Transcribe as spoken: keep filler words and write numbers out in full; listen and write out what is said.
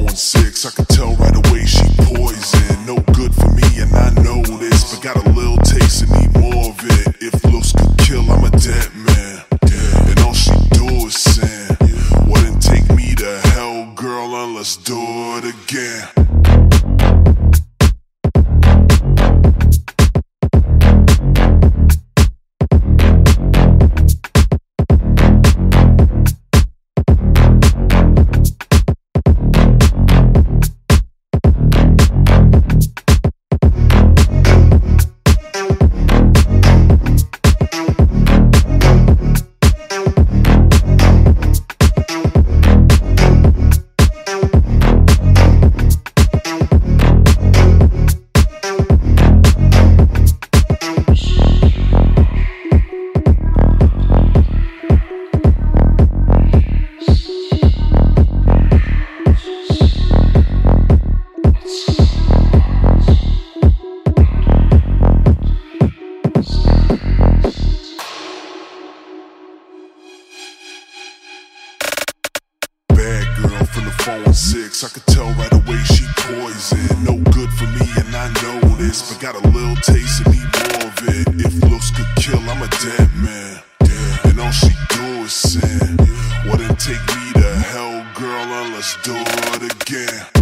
phone six. I could tell right away she poison. No good for me and I know this, but got a little taste and need more of it. If looks could kill, I'm a dead man, and all she do is sin. Wouldn't take me to hell, girl, and let's do it again. From the phone six, I could tell right away she poison. No good for me and I know this, but got a little taste and need more of it. If looks could kill, I'm a dead man, and all she do is sin. Wouldn't take me to hell, girl, and let's do it again.